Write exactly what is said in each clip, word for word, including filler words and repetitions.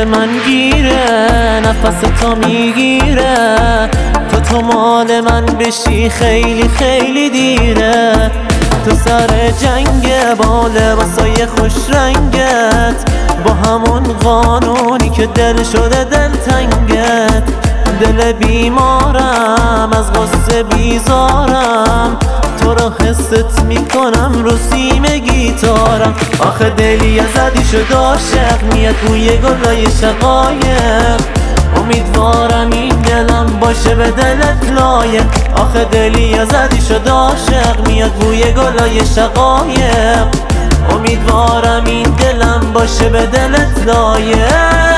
دل من گیره، نفس تو میگیره، تو تو مال من بشی خیلی خیلی دیره. تو سر جنگ با لباسای خوش رنگت، با همون قانونی که دل شده دلتنگت. دل بیمارم از غصه بیزارم، تو رو حست میکنم رو سیم گیتارم. آخه دلی زدی شد عاشق، میاد بوی گلای شقایق. امیدوارم این دلم باشه به دلت لایق. آخه دلی زدی شد عاشق، میاد بوی گلای شقایق. امیدوارم این دلم باشه به دلت لایق.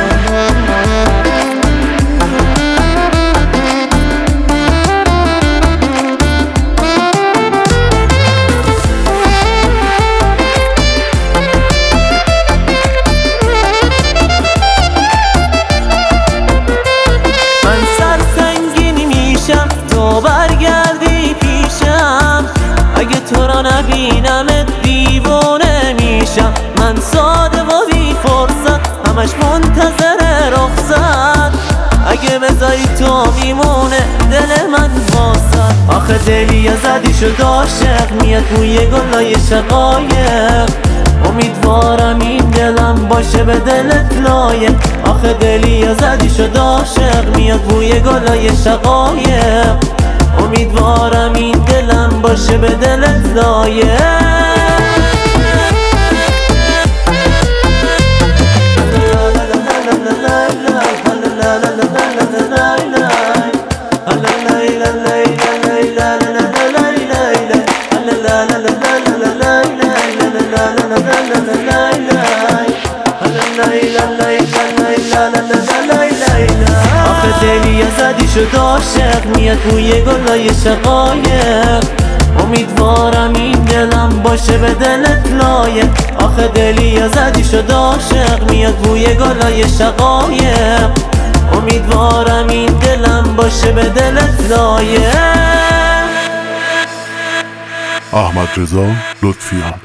تو برگردی پیشم، اگه تو را نبینم دیوونه میشم. من ساده و بی فرصت، همش منتظر رخصت. اگه بذاری تو میمونه دل من واسط. آخه دلی زدی شد عاشق، میاد بوی گلای شقایق. امیدوارم این دلم باشه به دلت لایق. آخه دلی زدی شد عاشق، میاد بوی گلای شقایق. امیدوارم این دلم باشه به دلت لایق. آخه دلی زدی شد عاشق، میاد بوی گلای شقایق. امیدوارم این دلم باشه به دلت لایق. آخه دلی زدی شد عاشق، میاد بوی گلای شقایق. امیدوارم این دلم باشه به دلت لایق. احمد رضا لطفیان.